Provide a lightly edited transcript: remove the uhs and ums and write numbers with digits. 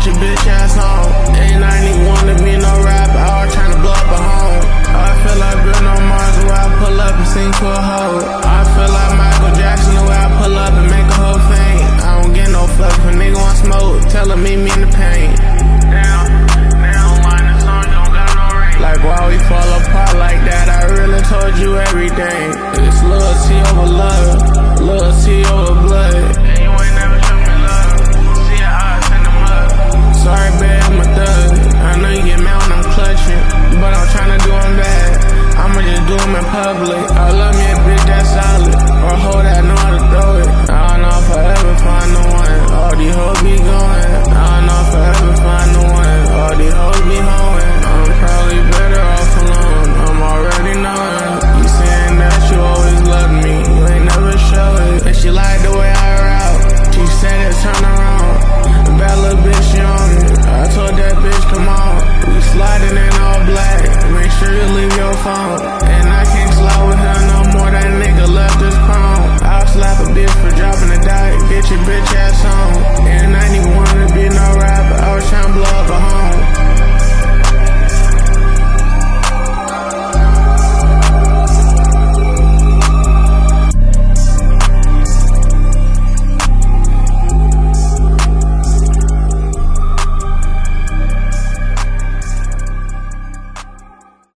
your bitch ass home. Ain't I even wanna be no rapper, all tryna blow up a home. I feel like Bruno Mars the way I pull up and sing to a hoe. I feel like Michael Jackson the way I pull up and make a whole thing. I don't get no fuck if a nigga want smoke. Tell him meet me in the